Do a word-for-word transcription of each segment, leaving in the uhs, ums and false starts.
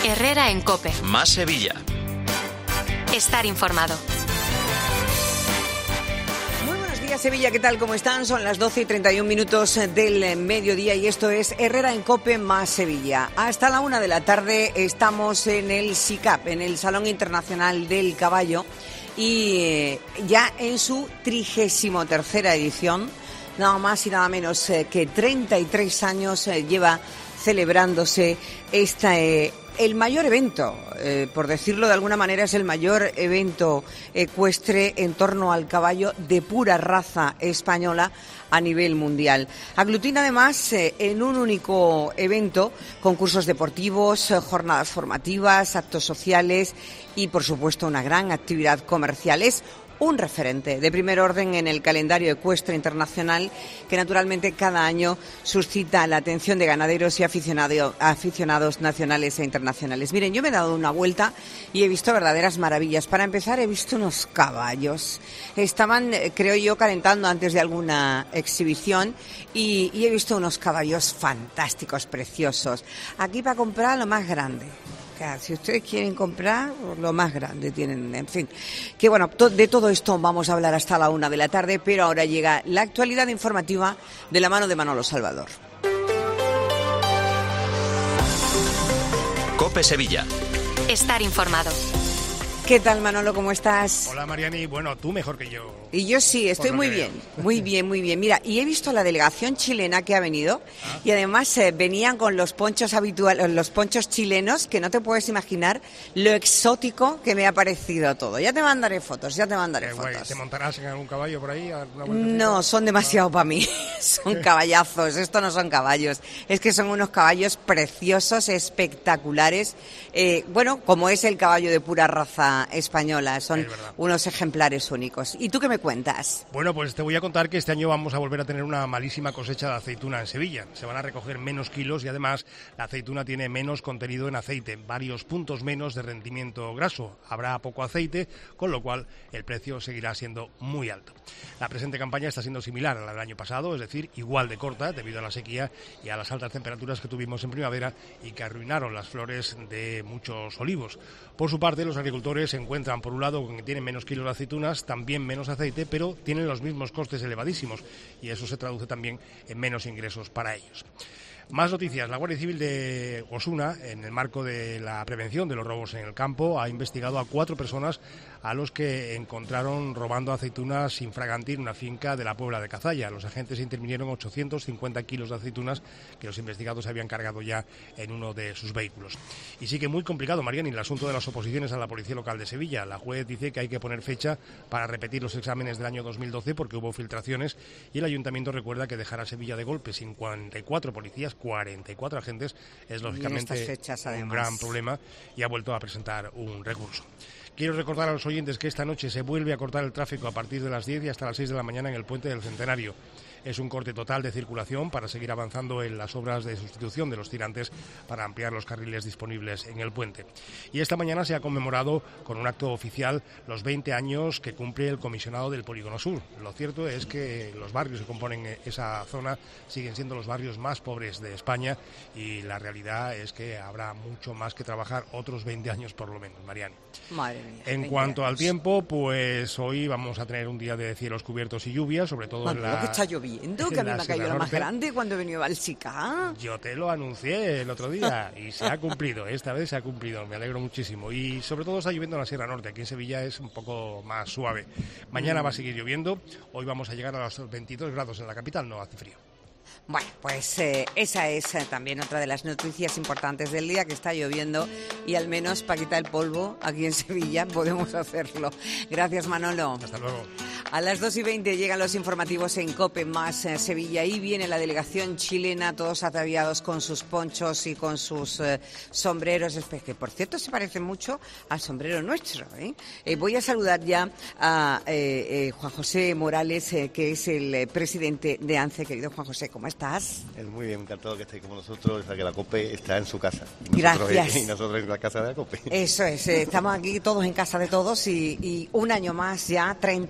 Herrera en COPE. Más Sevilla. Estar informado. Muy buenos días, Sevilla, ¿qué tal? ¿Cómo están? Son las doce y treinta y un minutos del mediodía y esto es Herrera en COPE más Sevilla. Hasta la una de la tarde estamos en el SICAP, en el Salón Internacional del Caballo, y ya en su trigésimo tercera edición, nada más y nada menos que treinta y tres años lleva celebrándose esta, eh, el mayor evento, eh, por decirlo de alguna manera, es el mayor evento ecuestre en torno al caballo de pura raza española a nivel mundial. Aglutina además eh, en un único evento concursos deportivos, eh, jornadas formativas, actos sociales y, por supuesto, una gran actividad comercial. Es un referente de primer orden en el calendario ecuestre internacional que naturalmente cada año suscita la atención de ganaderos y aficionado, aficionados nacionales e internacionales. Miren, yo me he dado una vuelta y he visto verdaderas maravillas. Para empezar, he visto unos caballos. Estaban, creo yo, calentando antes de alguna exhibición y, y he visto unos caballos fantásticos, preciosos. Aquí para comprar lo más grande. Si ustedes quieren comprar, lo más grande tienen, en fin. Que bueno, to- de todo esto vamos a hablar hasta la una de la tarde, pero ahora llega la actualidad informativa de la mano de Manolo Salvador. COPE Sevilla. Estar informado. ¿Qué tal, Manolo? ¿Cómo estás? Hola, Mariani. Bueno, tú mejor que yo. Y yo sí, estoy muy bien, muy bien, muy bien. Mira, y he visto la delegación chilena que ha venido ¿Ah? y además eh, venían con los ponchos habituales, los ponchos chilenos, que no te puedes imaginar lo exótico que me ha parecido todo. Ya te mandaré fotos, ya te mandaré Qué fotos. Guay. ¿Te montarás en algún caballo por ahí? No, son demasiado ¿No? para mí. Son caballazos, esto no son caballos. Es que son unos caballos preciosos, espectaculares. Eh, bueno, como es el caballo de pura raza española, son unos ejemplares únicos. ¿Y tú qué me cuentas? Bueno, pues te voy a contar que este año vamos a volver a tener una malísima cosecha de aceituna en Sevilla. Se van a recoger menos kilos y además la aceituna tiene menos contenido en aceite, varios puntos menos de rendimiento graso. Habrá poco aceite, con lo cual el precio seguirá siendo muy alto. La presente campaña está siendo similar a la del año pasado, es decir, igual de corta debido a la sequía y a las altas temperaturas que tuvimos en primavera y que arruinaron las flores de muchos olivos. Por su parte, los agricultores se encuentran, por un lado, con que tienen menos kilos de aceitunas, también menos aceite, pero tienen los mismos costes elevadísimos y eso se traduce también en menos ingresos para ellos. Más noticias. La Guardia Civil de Osuna, en el marco de la prevención de los robos en el campo, ha investigado a cuatro personas a los que encontraron robando aceitunas infraganti en una finca de la Puebla de Cazalla. Los agentes intervinieron ochocientos cincuenta kilos de aceitunas que los investigados habían cargado ya en uno de sus vehículos. Y sigue muy complicado, Mariani, el asunto de las oposiciones a la Policía Local de Sevilla. La juez dice que hay que poner fecha para repetir los exámenes del año dos mil doce porque hubo filtraciones y el Ayuntamiento recuerda que dejar a Sevilla de golpe sin cuarenta y cuatro policías, cuarenta y cuatro agentes, es lógicamente fechas, un gran problema y ha vuelto a presentar un recurso. Quiero recordar a los oyentes que esta noche se vuelve a cortar el tráfico a partir de las diez y hasta las seis de la mañana en el Puente del Centenario. Es un corte total de circulación para seguir avanzando en las obras de sustitución de los tirantes para ampliar los carriles disponibles en el puente. Y esta mañana se ha conmemorado con un acto oficial los veinte años que cumple el comisionado del Polígono Sur. Lo cierto es que los barrios que componen esa zona siguen siendo los barrios más pobres de España y la realidad es que habrá mucho más que trabajar, otros veinte años por lo menos, Mariana. Madre mía. En cuanto años. al tiempo, pues hoy vamos a tener un día de cielos cubiertos y lluvia, sobre todo Madre en la... que está lloviendo. Que a mí me ha caído la más grande cuando he venido al SICA. Yo te lo anuncié el otro día y se ha cumplido, esta vez se ha cumplido, me alegro muchísimo. Y sobre todo está lloviendo en la Sierra Norte, aquí en Sevilla es un poco más suave. Mañana va a seguir lloviendo, hoy vamos a llegar a los veintidós grados en la capital, no hace frío. Bueno, pues eh, esa es eh, también otra de las noticias importantes del día, que está lloviendo y al menos para quitar el polvo aquí en Sevilla podemos hacerlo. Gracias, Manolo. Hasta luego. A las dos y veinte llegan los informativos en COPE más eh, Sevilla. Ahí viene la delegación chilena, todos ataviados con sus ponchos y con sus eh, sombreros, que por cierto se parece mucho al sombrero nuestro. ¿eh? Eh, voy a saludar ya a eh, eh, Juan José Morales, eh, que es el eh, presidente de ANCE. Querido Juan José, ¿cómo estás? Muy bien, encantado que estéis como nosotros, que la COPE está en su casa. Y nosotros Gracias. En, y nosotros en la casa de la COPE. Eso es, eh, estamos aquí todos en casa de todos y, y un año más ya, treinta y tres años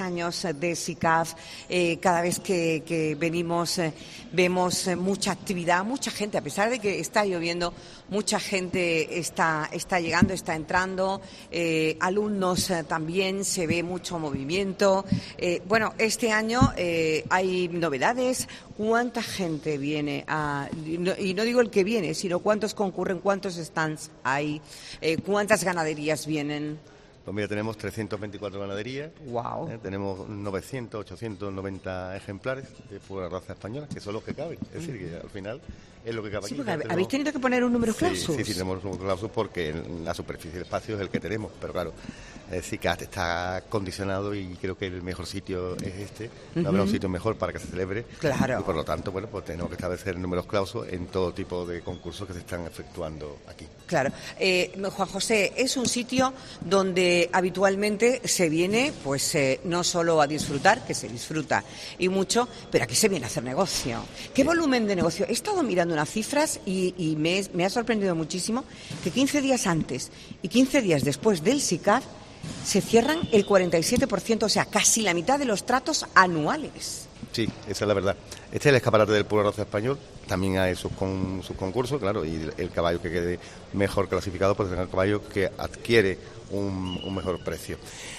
años de SICAF, eh, cada vez que, que venimos eh, vemos eh, mucha actividad, mucha gente, a pesar de que está lloviendo, mucha gente está, está llegando, está entrando, eh, alumnos eh, también, se ve mucho movimiento. Eh, bueno, este año eh, hay novedades. ¿Cuánta gente viene a...? Y no, y no digo el que viene, sino cuántos concurren, cuántos stands hay, eh, cuántas ganaderías vienen. Pues mira, tenemos trescientas veinticuatro ganaderías, wow. eh, tenemos novecientos, ochocientos noventa ejemplares de pura raza española, que son los que caben, es decir, que al final es lo que cabe sí, aquí. porque habéis tenido que poner un número clausus. Sí, sí, sí, tenemos un número clausus porque la superficie del espacio es el que tenemos, pero claro, el SICAF está condicionado y creo que el mejor sitio es este, no uh-huh. habrá un sitio mejor para que se celebre, claro. Y por lo tanto, bueno, pues tenemos que establecer números clausus en todo tipo de concursos que se están efectuando aquí. Claro. Eh, Juan José, es un sitio donde habitualmente se viene, pues eh, no solo a disfrutar, que se disfruta y mucho, pero aquí se viene a hacer negocio. ¿Qué sí. volumen de negocio? He estado mirando unas cifras y, y me, me ha sorprendido muchísimo que quince días antes y quince días después del SICAF se cierran el cuarenta y siete por ciento, o sea, casi la mitad de los tratos anuales. Sí, esa es la verdad. Este es el escaparate del puro raza español. También hay sus, con, sus concursos, claro, y el, el caballo que quede mejor clasificado pues es el caballo que adquiere un, un mejor precio.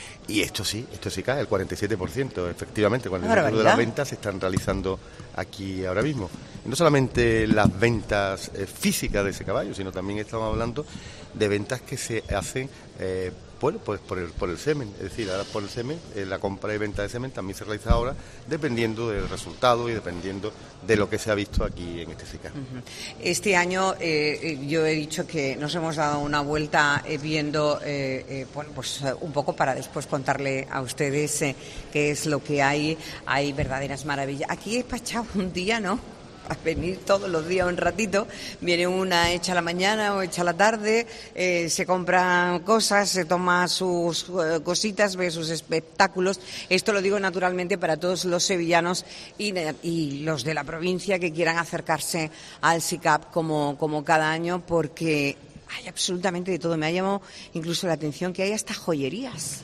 Y esto sí, esto sí cae, el cuarenta y siete por ciento, efectivamente, cuando el de las ventas se están realizando aquí ahora mismo. Y no solamente las ventas eh, físicas de ese caballo, sino también estamos hablando de ventas que se hacen eh, bueno, pues por el, por el semen, es decir, ahora por el semen, eh, la compra y venta de semen también se realiza ahora dependiendo del resultado y dependiendo de lo que se ha visto aquí en este SICAF. Uh-huh. Este año eh, yo he dicho que nos hemos dado una vuelta eh, viendo, eh, eh, bueno, pues uh, un poco para después contarle a ustedes eh, qué es lo que hay. Hay verdaderas maravillas. Aquí he pachado un día, ¿no? A venir todos los días un ratito, viene una hecha a la mañana o hecha a la tarde, eh, se compran cosas, se toma sus eh, cositas, ve sus espectáculos. Esto lo digo naturalmente para todos los sevillanos y, y los de la provincia que quieran acercarse al SICAF como, como cada año, porque hay absolutamente de todo. Me ha llamado incluso la atención que hay hasta joyerías.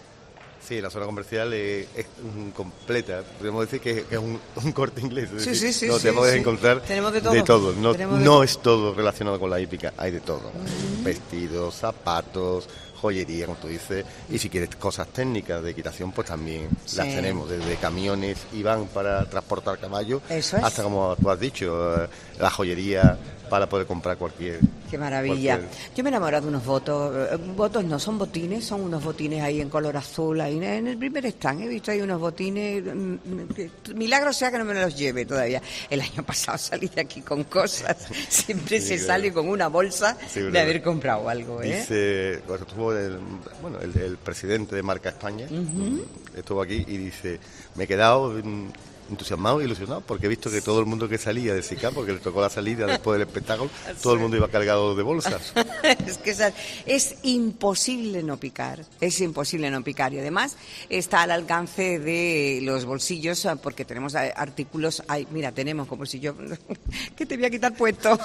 Sí, la zona comercial es, es um, completa. Podemos decir que, que es un, un Corte Inglés. Es sí, decir, sí, sí. No, sí, tenemos sí. que encontrar Tenemos de todo. De todo. No, Tenemos de no todo. Es todo relacionado con la hípica, hay de todo. Uh-huh. Vestidos, zapatos, joyería, como tú dices. Y si quieres cosas técnicas de equitación, pues también sí. las tenemos. Desde camiones y van para transportar caballos, Eso es. hasta, como tú has dicho, la joyería para poder comprar cualquier... Qué maravilla. Cualquier... Yo me he enamorado de unos votos. Votos no, son botines, son unos botines ahí en color azul. Ahí en el primer stand he visto ahí unos botines. Milagro sea que no me los lleve todavía. El año pasado salí de aquí con cosas. Siempre sí, se claro. sale con una bolsa sí, de haber comprado algo. ¿eh? Dice, cuando estuvo el, bueno, el, el presidente de Marca España, uh-huh. estuvo aquí y dice, me he quedado... entusiasmado e ilusionado porque he visto que todo el mundo que salía de SICAF, porque le tocó la salida después del espectáculo, sí. todo el mundo iba cargado de bolsas. Es que es, es imposible no picar, es imposible no picar y además está al alcance de los bolsillos porque tenemos artículos, ay, mira, tenemos como si yo, que te voy a quitar puesto,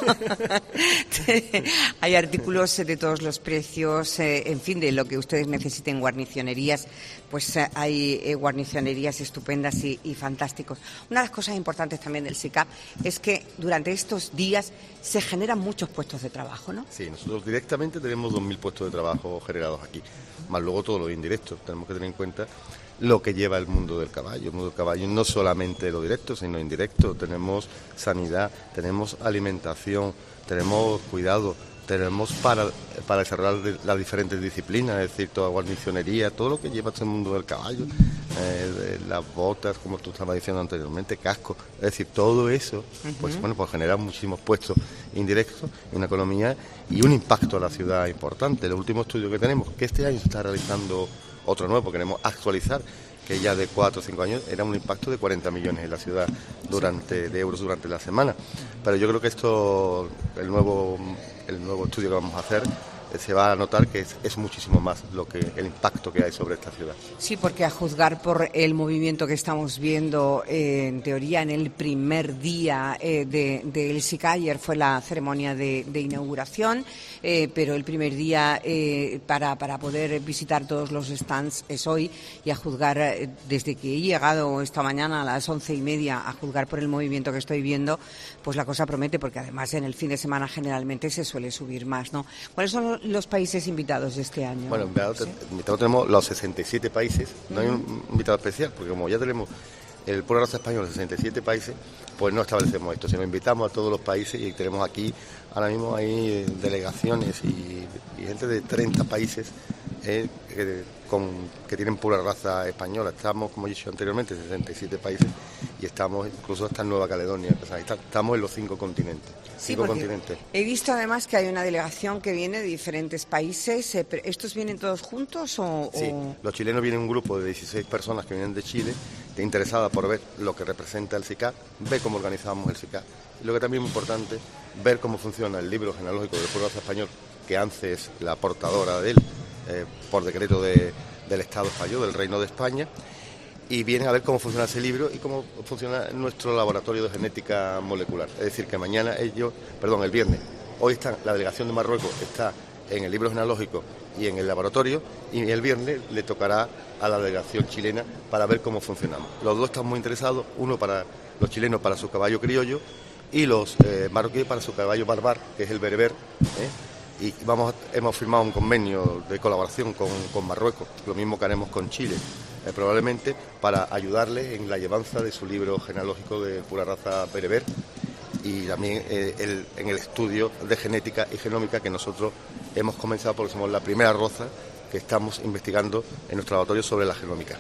hay artículos de todos los precios, eh, en fin, de lo que ustedes necesiten, guarnicionerías, pues eh, hay eh, guarnicionerías estupendas y, y fantásticos. Una de las cosas importantes también del SICAF es que durante estos días se generan muchos puestos de trabajo, ¿no? Sí, nosotros directamente tenemos dos mil puestos de trabajo generados aquí, más luego todo lo indirecto. Tenemos que tener en cuenta lo que lleva el mundo del caballo. El mundo del caballo no solamente lo directo, sino indirecto. Tenemos sanidad, tenemos alimentación, tenemos cuidado, tenemos para, para desarrollar las diferentes disciplinas, es decir, toda guarnicionería, todo lo que lleva este mundo del caballo, eh, las botas, como tú estabas diciendo anteriormente, casco, es decir, todo eso, uh-huh. pues bueno, pues genera muchísimos puestos indirectos, una economía y un impacto a la ciudad importante. El último estudio que tenemos, que este año se está realizando otro nuevo, queremos actualizar, que ya de cuatro o cinco años era un impacto de cuarenta millones en la ciudad durante de euros durante la semana. Pero yo creo que esto, el nuevo el nuevo estudio que vamos a hacer, se va a notar que es, es muchísimo más lo que el impacto que hay sobre esta ciudad. Sí, porque a juzgar por el movimiento que estamos viendo, eh, en teoría, en el primer día eh, de, de El SICA, ayer fue la ceremonia de, de inauguración, eh, pero el primer día eh, para, para poder visitar todos los stands es hoy, y a juzgar, eh, desde que he llegado esta mañana a las once y media, a juzgar por el movimiento que estoy viendo, pues la cosa promete, porque además en el fin de semana generalmente se suele subir más, ¿no? ¿Cuáles son los países invitados de este año? Bueno, invitados, ¿Sí? invitados tenemos los sesenta y siete países, no hay un invitado especial, porque como ya tenemos el Pura Raza Español de sesenta y siete países, pues no establecemos esto, sino invitamos a todos los países, y tenemos aquí, ahora mismo hay delegaciones y, y gente de treinta países eh, que, con, que tienen pura raza española. Estamos, como he dicho anteriormente, en sesenta y siete países, y estamos incluso hasta en Nueva Caledonia, o sea, estamos en los cinco continentes. Sí, cinco porque continentes. He visto además que hay una delegación que viene de diferentes países. Eh, pero ¿estos vienen todos juntos o...? Sí, o... los chilenos vienen un grupo de dieciséis personas que vienen de Chile, interesadas por ver lo que representa el SICAP, ver cómo organizamos el SICAP. Y lo que también es importante, ver cómo funciona el libro genealógico del Pura Raza Español, que ANCE es la portadora de él, eh, por decreto de, del Estado español, del Reino de España, y vienen a ver cómo funciona ese libro y cómo funciona nuestro laboratorio de genética molecular. Es decir, que mañana ellos, perdón, el viernes, hoy está la delegación de Marruecos, está en el libro genealógico y en el laboratorio, y el viernes le tocará a la delegación chilena para ver cómo funcionamos. Los dos están muy interesados, uno para los chilenos para su caballo criollo y los eh, marroquíes para su caballo barbar, que es el bereber, ¿eh? Y vamos a, hemos firmado un convenio de colaboración con, con Marruecos, lo mismo que haremos con Chile, eh, probablemente para ayudarles en la llevanza de su libro genealógico de pura raza bereber, y también eh, el, en el estudio de genética y genómica que nosotros hemos comenzado, porque somos la primera raza que estamos investigando en nuestro laboratorio sobre la genómica.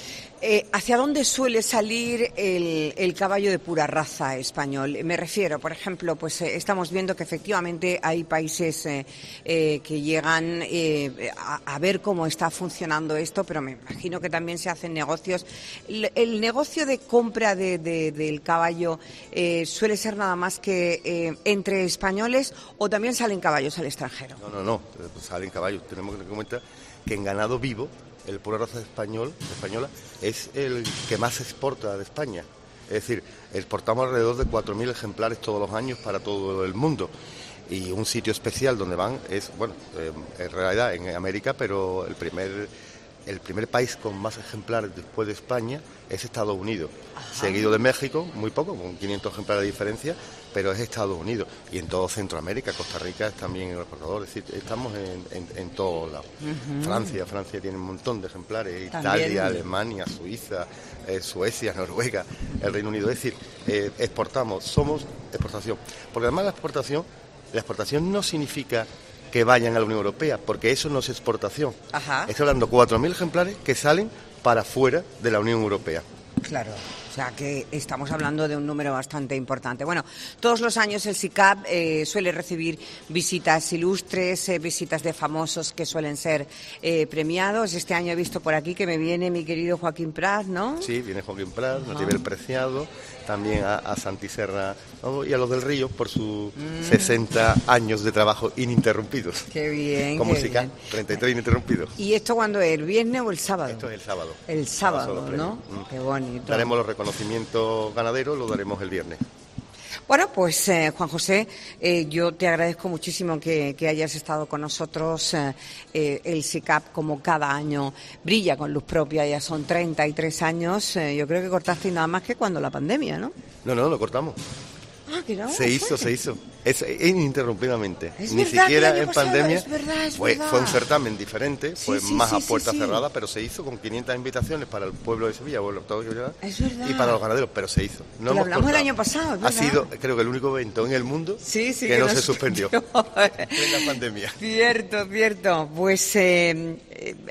Eh, ¿Hacia dónde suele salir el, el caballo de pura raza español? Me refiero, por ejemplo, pues eh, estamos viendo que efectivamente hay países eh, eh, que llegan eh, a, a ver cómo está funcionando esto, pero me imagino que también se hacen negocios. El, el negocio de compra de, de, del caballo eh, suele ser nada más que eh, entre españoles, o también salen caballos al extranjero. No, no, no, salen caballos. Tenemos que tener en cuenta que en ganado vivo el pura raza español, española es el que más se exporta de España. Es decir, exportamos alrededor de cuatro mil ejemplares todos los años para todo el mundo. Y un sitio especial donde van es, bueno, eh, en realidad en América, pero el primer, el primer país con más ejemplares después de España es Estados Unidos. Ajá. Seguido de México, muy poco, con quinientos ejemplares de diferencia, pero es Estados Unidos. Y en todo Centroamérica, Costa Rica es también el exportador, es decir, estamos en, en, en todos lados. Uh-huh. Francia, Francia tiene un montón de ejemplares, también. Italia, Alemania, Suiza, eh, Suecia, Noruega, el Reino Unido. Es decir, eh, exportamos, somos exportación. Porque además la exportación, la exportación no significa que vayan a la Unión Europea, porque eso no es exportación. Ajá. Estoy hablando de cuatro mil ejemplares que salen para fuera de la Unión Europea. Claro, o sea que estamos hablando de un número bastante importante. Bueno, todos los años el SICAP eh, suele recibir visitas ilustres, eh, visitas de famosos que suelen ser eh, premiados. Este año he visto por aquí que me viene mi querido Joaquín Prat, ¿no? Sí, viene Joaquín Prat, Natividad Preciado, también a, a Santi Serra, ¿no? Y a los del Río por sus mm. sesenta años de trabajo ininterrumpidos. Qué bien, como qué SICAP, bien. treinta y tres ininterrumpidos. ¿Y esto cuándo es? ¿El viernes o el sábado? Esto es el sábado. El sábado, ¿no? Mm. Qué bonito. Daremos los reconocimientos ganaderos, lo daremos el viernes. Bueno, pues eh, Juan José, eh, yo te agradezco muchísimo que, que hayas estado con nosotros. Eh, eh, el SICAP, como cada año, brilla con luz propia, ya son treinta y tres años. Eh, yo creo que cortaste nada más que cuando la pandemia, ¿no? No, no, lo cortamos. Ah, que no, se hizo, se hizo. Es, es ininterrumpidamente. Es Ni verdad, siquiera en pasado, pandemia. Es verdad, es fue, verdad. fue un certamen diferente, Sí, fue sí, más sí, a puerta sí, sí. cerrada, pero se hizo con quinientas invitaciones para el pueblo de Sevilla, o el octavo de Sevilla, Es verdad. y para los ganaderos, pero se hizo. No Lo hemos hablamos el cortado. año pasado, es Ha verdad. sido, creo que el único evento en el mundo Sí, sí, que, que no no se se suspendió suspendió. en la pandemia. Cierto, cierto. Pues eh, eh,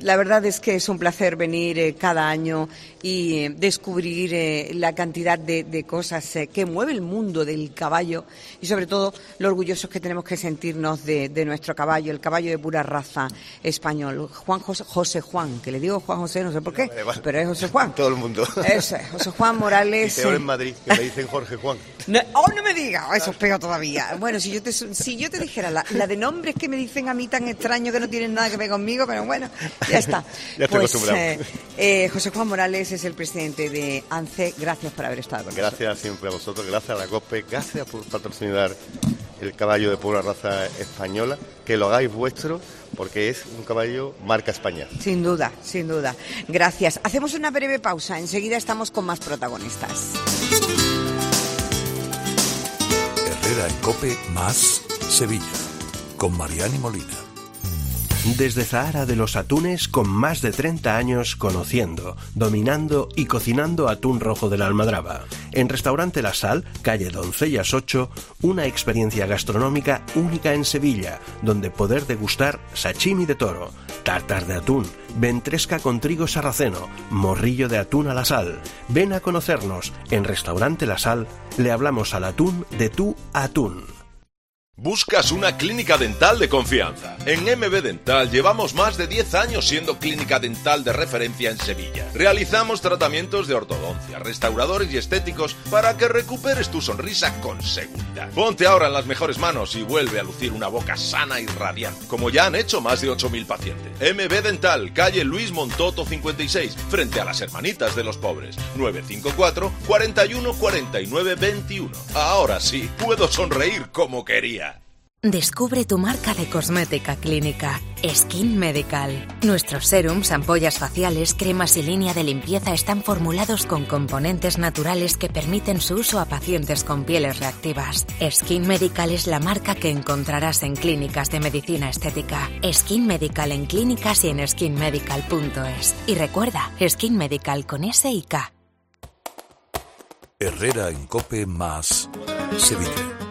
La verdad es que es un placer venir eh, cada año y eh, descubrir eh, la cantidad de, de cosas eh, que mueve el mundo del caballo y sobre todo lo orgullosos que tenemos que sentirnos de, de nuestro caballo, el caballo de pura raza español. Juan José, José Juan, que le digo Juan José, no sé por qué, vale, vale. pero es José Juan. Todo el mundo. Eso es, José Juan Morales. Y peor en Madrid, que me dicen Jorge Juan. No, oh, no me digas, eso es peor todavía. Bueno, si yo te, si yo te dijera la, la de nombres que me dicen a mí tan extraños que no tienen nada que ver conmigo, pero bueno, ya está. Ya estoy pues, acostumbrado. Eh, eh, José Juan Morales es el presidente de ANCE. Gracias por haber estado con nosotros. Gracias siempre a vosotros, gracias a la COPE, gracias por patrocinar el caballo de pura raza española, que lo hagáis vuestro, porque es un caballo marca España. Sin duda, sin duda. Gracias. Hacemos una breve pausa, enseguida estamos con más protagonistas. Herrera en COPE más Sevilla, con Mariani Molina. Desde Zahara de los Atunes, con más de treinta años conociendo, dominando y cocinando atún rojo de la Almadraba. En Restaurante La Sal, calle Doncellas ocho, una experiencia gastronómica única en Sevilla, donde poder degustar sashimi de toro, tartar de atún, ventresca con trigo sarraceno, morrillo de atún a la sal. Ven a conocernos. En Restaurante La Sal le hablamos al atún de tú a atún. ¿Buscas una clínica dental de confianza? En M B Dental llevamos más de diez años siendo clínica dental de referencia en Sevilla. Realizamos tratamientos de ortodoncia, restauradores y estéticos para que recuperes tu sonrisa con seguridad. Ponte ahora en las mejores manos y vuelve a lucir una boca sana y radiante, como ya han hecho más de ocho mil pacientes. M B Dental, calle Luis Montoto cincuenta y seis, frente a las Hermanitas de los Pobres. nueve cinco cuatro, cuarenta y uno, cuarenta y nueve, veintiuno. Ahora sí, puedo sonreír como quería. Descubre tu marca de cosmética clínica, Skin Medical. Nuestros serums, ampollas faciales, cremas y línea de limpieza están formulados con componentes naturales que permiten su uso a pacientes con pieles reactivas. Skin Medical es la marca que encontrarás en clínicas de medicina estética. Skin Medical en clínicas y en skin medical punto es. Y recuerda, Skin Medical con S y K. Herrera en COPE más Sevilla,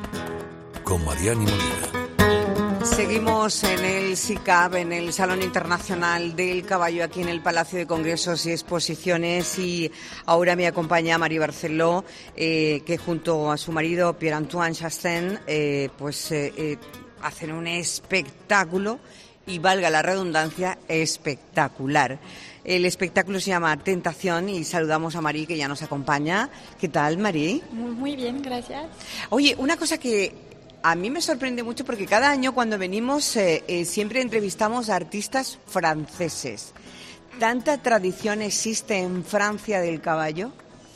con Mariani Molina. Seguimos en el S I C A P, en el Salón Internacional del Caballo, aquí en el Palacio de Congresos y Exposiciones, y ahora me acompaña Marie Barceló, eh, que junto a su marido Pierre-Antoine Chastain, eh, pues eh, eh, hacen un espectáculo, y valga la redundancia, espectacular. El espectáculo se llama Tentación y saludamos a Marie, que ya nos acompaña. ¿Qué tal, Marie? Muy, muy bien, gracias. Oye, una cosa que a mí me sorprende mucho, porque cada año cuando venimos eh, eh, siempre entrevistamos a artistas franceses. ¿Tanta tradición existe en Francia del caballo?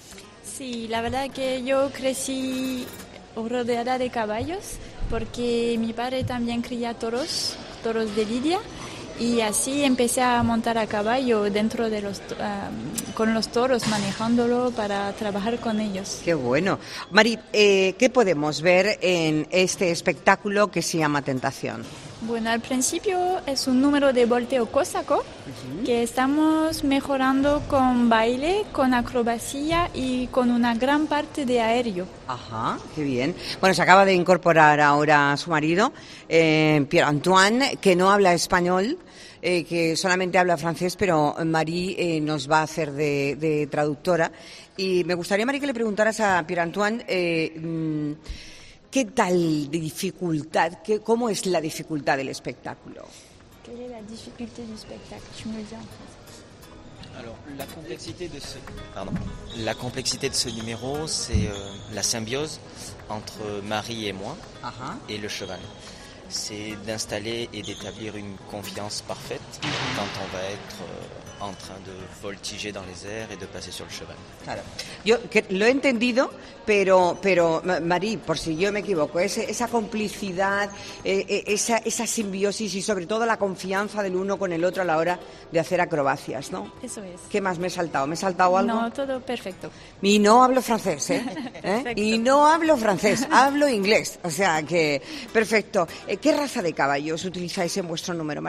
Sí, la verdad que yo crecí rodeada de caballos porque mi padre también cría toros, toros de lidia, y así empecé a montar a caballo dentro de los um, con los toros, manejándolo para trabajar con ellos. Qué bueno. Marie, eh, ¿qué podemos ver en este espectáculo que se llama Tentación? Bueno, al principio es un número de volteo cosaco, uh-huh, que estamos mejorando con baile, con acrobacia y con una gran parte de aéreo. Ajá, qué bien. Bueno, se acaba de incorporar ahora su marido, eh, Pierre-Antoine, que no habla español, eh, que solamente habla francés, pero Marie eh, nos va a hacer de, de traductora. Y me gustaría, Marie, que le preguntaras a Pierre-Antoine eh, ¿qué tal de dificultad, qué, cómo es la dificultad del espectáculo? ¿Qué es la dificultad del espectáculo? Tu me le dis en français. Alors, la complexité de ce, pardon, la complexité de ce numéro, c'est euh, la symbiose entre Marie et moi, uh-huh, et le cheval. C'est d'installer et d'établir une confiance parfaite quand on va être euh, en train de voltiger dans les airs et de passer sur le cheval. Claro. Yo que lo he entendido, pero, pero Marie, por si yo me equivoco, es, esa complicidad, eh, esa, esa simbiosis y sobre todo la confianza del uno con el otro a la hora de hacer acrobacias, ¿no? Eso es. ¿Qué más me he saltado? ¿Me he saltado algo? No, todo perfecto. Y no hablo francés, ¿eh? ¿Eh? Y no hablo francés, hablo inglés, o sea que perfecto. ¿Qué raza de caballos utilizáis en vuestro número, Marie?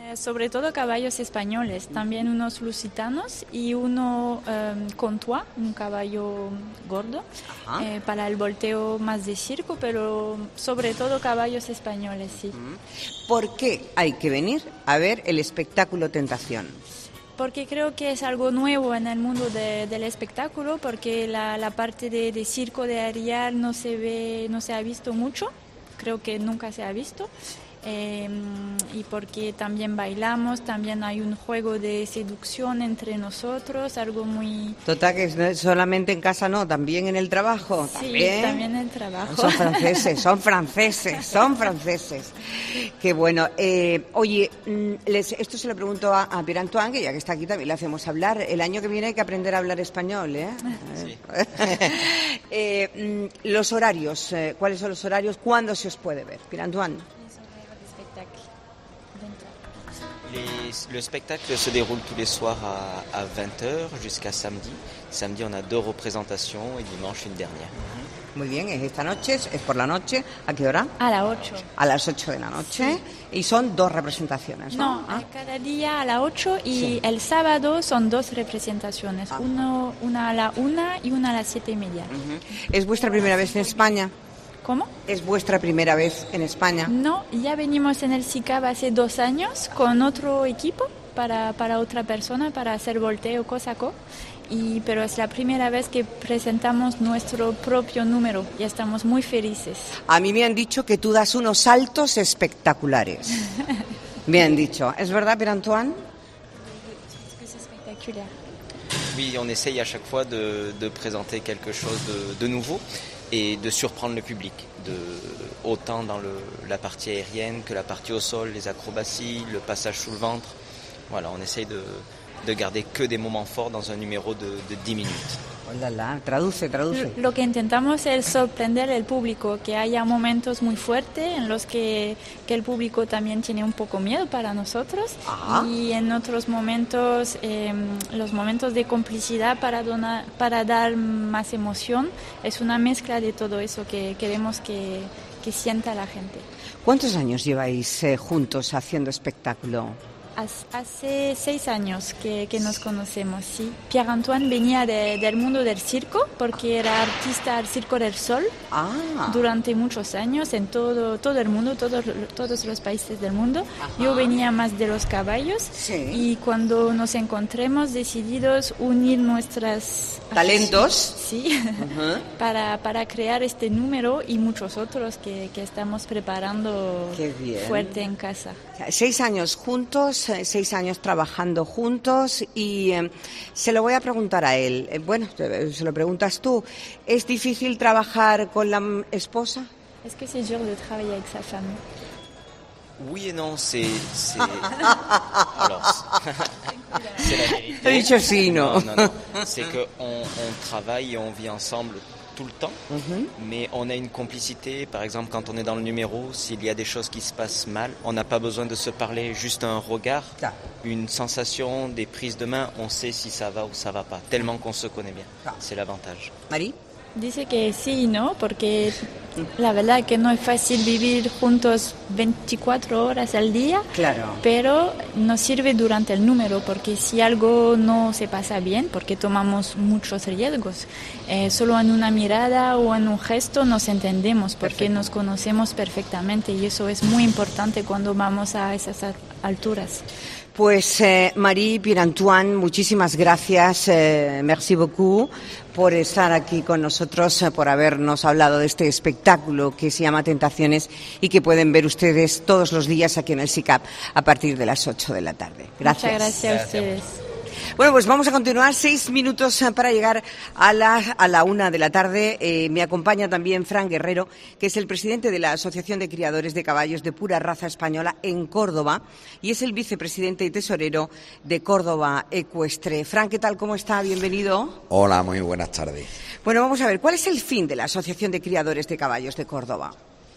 Eh, sobre todo caballos españoles, también unos lusitanos y uno eh, Contois, un caballo gordo, eh, para el volteo más de circo, pero sobre todo caballos españoles, sí. ¿Por qué hay que venir a ver el espectáculo Tentación? Porque creo que es algo nuevo en el mundo de, del espectáculo, porque la, la parte de, de circo de Arial no se ve, no se ha visto mucho, creo que nunca se ha visto. Eh, y porque también bailamos, también hay un juego de seducción entre nosotros, algo muy... Total, que solamente en casa no, también en el trabajo. Sí, también, también en el trabajo. Son franceses, son franceses, son franceses. Qué bueno. Eh, oye, les, esto se lo pregunto a, a Pierre Antoine, que ya que está aquí también le hacemos hablar. El año que viene hay que aprender a hablar español, ¿eh? Sí. eh, los horarios, eh, ¿cuáles son los horarios? ¿Cuándo se os puede ver? Pierre Antoine. Les, le spectacle se déroule tous les soirs à, à vingt heures jusqu'à samedi. Samedi, on a deux représentations et dimanche, une dernière. Muy bien, es esta noche, es por la noche. ¿A qué hora? A las ocho. A las ocho de la noche. Sí. Y son dos representaciones, ¿no? No, ¿Ah? cada día a las ocho y Sí. el sábado son dos representaciones. Ah. Uno, una a la una y una a las siete y media. Uh-huh. ¿Es vuestra primera vez en España? ¿Cómo? ¿Es vuestra primera vez en España? No, ya venimos en el S I C A P hace dos años con otro equipo para, para otra persona, para hacer volteo Cosaco. Y, pero es la primera vez que presentamos nuestro propio número y estamos muy felices. A mí me han dicho que tú das unos saltos espectaculares. Me han dicho. ¿Es verdad, Pierre Antoine? Es espectacular. Oui, on essaye à chaque fois de, de présenter quelque chose de, de nouveau et de surprendre le public, de, autant dans le, la partie aérienne que la partie au sol, les acrobaties, le passage sous le ventre. Voilà, on essaye de, de garder que des moments forts dans un numéro de, de dix minutes. Oh la la, traduce, traduce. Lo que intentamos es sorprender al público, que haya momentos muy fuertes en los que, que el público también tiene un poco miedo para nosotros. Ajá. Y en otros momentos, eh, los momentos de complicidad para, donar, para dar más emoción. Es una mezcla de todo eso que queremos que, que sienta la gente. ¿Cuántos años lleváis eh, juntos haciendo espectáculo? Hace seis años que, que nos conocemos, sí. Pierre Antoine venía de, del mundo del circo porque era artista al Circo del Sol ah. durante muchos años en todo, todo el mundo, todo, todos los países del mundo. Ajá. Yo venía más de los caballos sí. y cuando nos encontremos decididos unir nuestras... ¿Talentos? Sí, uh-huh. para, para crear este número y muchos otros que, que estamos preparando fuerte en casa. Seis años juntos, seis años trabajando juntos y eh, se lo voy a preguntar a él. Eh, bueno, se lo preguntas tú. ¿Es difícil trabajar con la esposa? ¿Es que c'est dur de travailler avec sa femme? Oui et non, c'est... c'est... Alors, c'est la vérité. He dicho sí, no. Non, non, non. C'est qu'on on travaille et on vit ensemble tout le temps, uh-huh. mais on a une complicité. Par exemple, quand on est dans le numéro, s'il y a des choses qui se passent mal, on n'a pas besoin de se parler, juste un regard, ah. une sensation, des prises de main, on sait si ça va ou ça va pas, tellement qu'on se connaît bien. Ah. C'est l'avantage. Marie? Dice que sí y no, porque la verdad que no es fácil vivir juntos veinticuatro horas al día, claro. pero nos sirve durante el número, porque si algo no se pasa bien, porque tomamos muchos riesgos, eh, solo en una mirada o en un gesto nos entendemos, porque Perfecto. Nos conocemos perfectamente y eso es muy importante cuando vamos a esas alturas. Pues eh, Marie, Pierre Antoine, muchísimas gracias, eh, merci beaucoup por estar aquí con nosotros, eh, por habernos hablado de este espectáculo que se llama Tentaciones y que pueden ver ustedes todos los días aquí en el S I C A P a partir de las ocho de la tarde. Gracias. Muchas gracias a ustedes. Bueno, pues vamos a continuar. Seis minutos para llegar a la, a la una de la tarde. Eh, me acompaña también Fran Guerrero, que es el presidente de la Asociación de Criadores de Caballos de Pura Raza Española en Córdoba y es el vicepresidente y tesorero de Córdoba Ecuestre. Fran, ¿qué tal? ¿Cómo está? Bienvenido. Hola, muy buenas tardes. Bueno, vamos a ver, ¿cuál es el fin de la Asociación de Criadores de Caballos de Córdoba?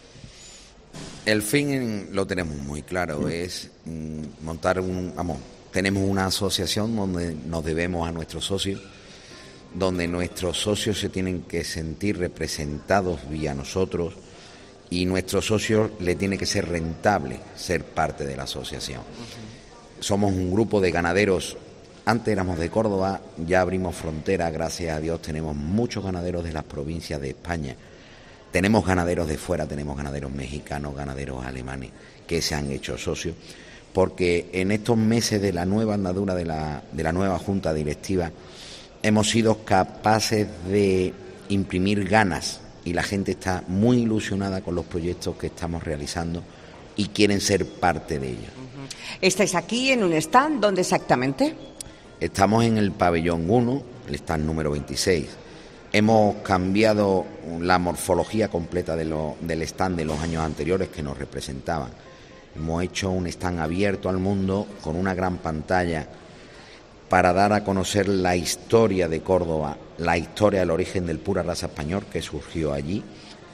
El fin lo tenemos muy claro, mm. es mm, montar un... Vamos, tenemos una asociación donde nos debemos a nuestros socios, donde nuestros socios se tienen que sentir representados vía nosotros y nuestros socios le tiene que ser rentable ser parte de la asociación. Uh-huh. Somos un grupo de ganaderos. Antes éramos de Córdoba, ya abrimos frontera, gracias a Dios tenemos muchos ganaderos de las provincias de España. Tenemos ganaderos de fuera, tenemos ganaderos mexicanos, ganaderos alemanes que se han hecho socios, porque en estos meses de la nueva andadura de la, de la nueva Junta Directiva hemos sido capaces de imprimir ganas y la gente está muy ilusionada con los proyectos que estamos realizando y quieren ser parte de ellos. Uh-huh. ¿Estáis aquí en un stand? ¿Dónde exactamente? Estamos en el pabellón uno, el stand número veintiséis. Hemos cambiado la morfología completa de lo, del stand de los años anteriores que nos representaban. Hemos hecho un stand abierto al mundo con una gran pantalla para dar a conocer la historia de Córdoba, la historia del origen del pura raza español que surgió allí,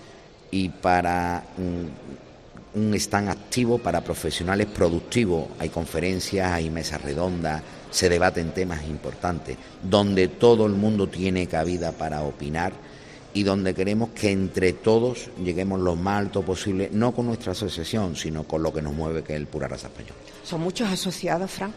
y para un, un stand activo para profesionales productivos. Hay conferencias, hay mesas redondas, se debaten temas importantes, donde todo el mundo tiene cabida para opinar y donde queremos que entre todos lleguemos lo más alto posible, no con nuestra asociación, sino con lo que nos mueve, que es el pura raza español. ¿Son muchos asociados, Fran?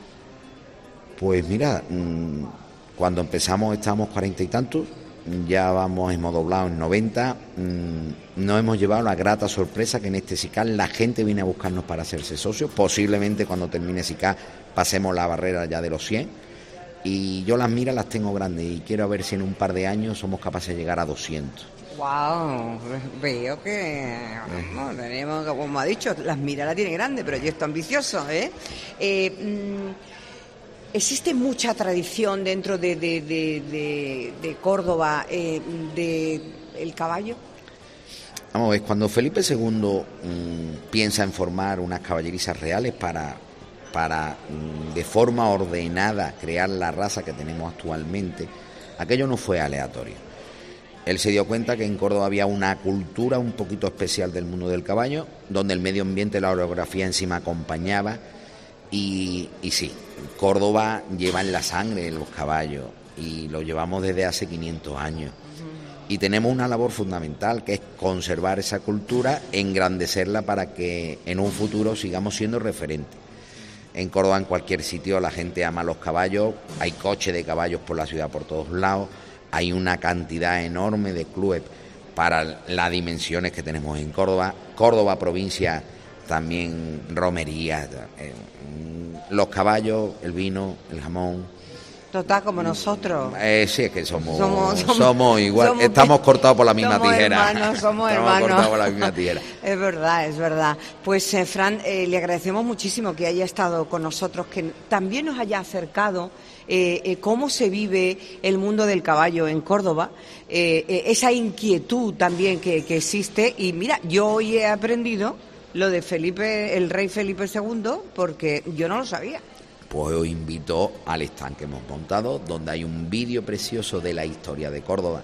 Pues mira, cuando empezamos estábamos cuarenta y tantos, ya vamos, hemos doblado en noventa, nos hemos llevado la grata sorpresa que en este SICAP la gente viene a buscarnos para hacerse socios. Posiblemente cuando termine SICAP pasemos la barrera ya de los cien, y yo las miras las tengo grandes y quiero ver si en un par de años somos capaces de llegar a doscientos. Wow, veo que vamos, tenemos, como ha dicho, las miras las tiene grandes, pero yo estoy ambicioso, ¿eh? eh mmm, ¿Existe mucha tradición dentro de, de, de, de, de Córdoba eh, de el caballo? Vamos a ver, cuando Felipe segundo mmm, piensa en formar unas caballerizas reales para, para mmm, de forma ordenada crear la raza que tenemos actualmente, aquello no fue aleatorio. Él se dio cuenta que en Córdoba había una cultura un poquito especial del mundo del caballo, donde el medio ambiente, la orografía encima acompañaba, y, y sí, Córdoba lleva en la sangre los caballos y lo llevamos desde hace quinientos años. Y tenemos una labor fundamental, que es conservar esa cultura, engrandecerla para que en un futuro sigamos siendo referentes. En Córdoba, en cualquier sitio, la gente ama los caballos, hay coches de caballos por la ciudad por todos lados, hay una cantidad enorme de clubes para las dimensiones que tenemos en Córdoba. Córdoba provincia, también romerías, eh, los caballos, el vino, el jamón. Total, como nosotros. Eh, sí, es que somos, somos, somos, somos igual, somos, estamos cortados por la misma somos tijera. Hermanos, somos estamos hermanos. cortados por la misma tijera. Es verdad, es verdad. Pues, eh, Fran, eh, le agradecemos muchísimo que haya estado con nosotros, que también nos haya acercado eh, eh, cómo se vive el mundo del caballo en Córdoba, eh, eh, esa inquietud también que, que existe. Y mira, yo hoy he aprendido lo de Felipe, el rey Felipe segundo, porque yo no lo sabía. Pues os invito al stand que hemos montado, donde hay un vídeo precioso de la historia de Córdoba,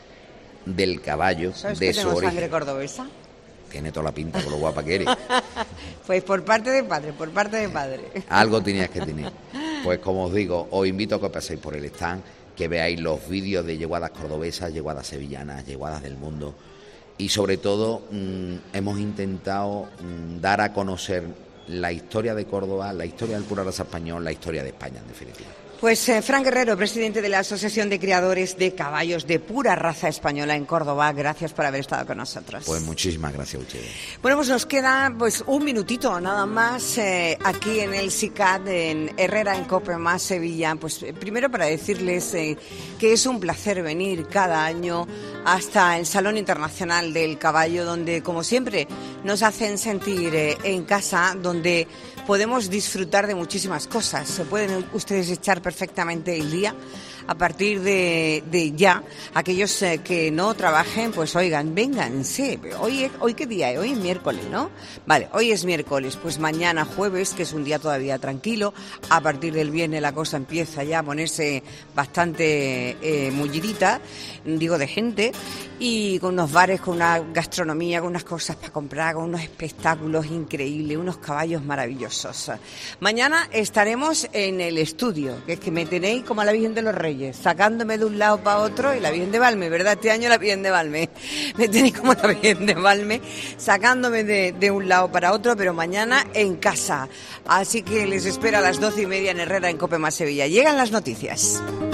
del caballo, ¿Sabes de que su tengo origen. sangre cordobesa? Tiene toda la pinta con lo guapa que eres. Pues por parte de padre, por parte de padre. Algo tenías que tener. Pues como os digo, os invito a que paséis por el stand, que veáis los vídeos de yeguadas cordobesas, yeguadas sevillanas, yeguadas del mundo. Y sobre todo mmm, hemos intentado mmm, dar a conocer la historia de Córdoba, la historia del pura raza español, la historia de España, en definitiva. Pues eh, Fran Guerrero, presidente de la Asociación de Criadores de Caballos de Pura Raza Española en Córdoba, gracias por haber estado con nosotros. Pues muchísimas gracias a ustedes. Bueno, pues nos queda pues un minutito nada más eh, aquí en el SICAP, en Herrera en Cope más Sevilla. Pues eh, primero para decirles eh, que es un placer venir cada año hasta el Salón Internacional del Caballo, donde como siempre nos hacen sentir eh, en casa, donde podemos disfrutar de muchísimas cosas. Se pueden ustedes echar perfectamente el día a partir de, de ya. Aquellos eh, que no trabajen, pues oigan, vengan, sí. Hoy, hoy ¿qué día es? Hoy es miércoles, ¿no? Vale, hoy es miércoles, pues mañana jueves, que es un día todavía tranquilo. A partir del viernes la cosa empieza ya a ponerse bastante eh, mullidita, digo de gente. y con unos bares, con una gastronomía, con unas cosas para comprar, con unos espectáculos increíbles, unos caballos maravillosos. Mañana estaremos en el estudio, que es que me tenéis como a la Virgen de los Reyes, sacándome de un lado para otro, y la Virgen de Valme, ¿verdad? Este año la Virgen de Valme. Me tenéis como la Virgen de Valme, sacándome de, de un lado para otro, pero mañana en casa. Así que les espero a las doce y media en Herrera en COPE más Sevilla. Llegan las noticias.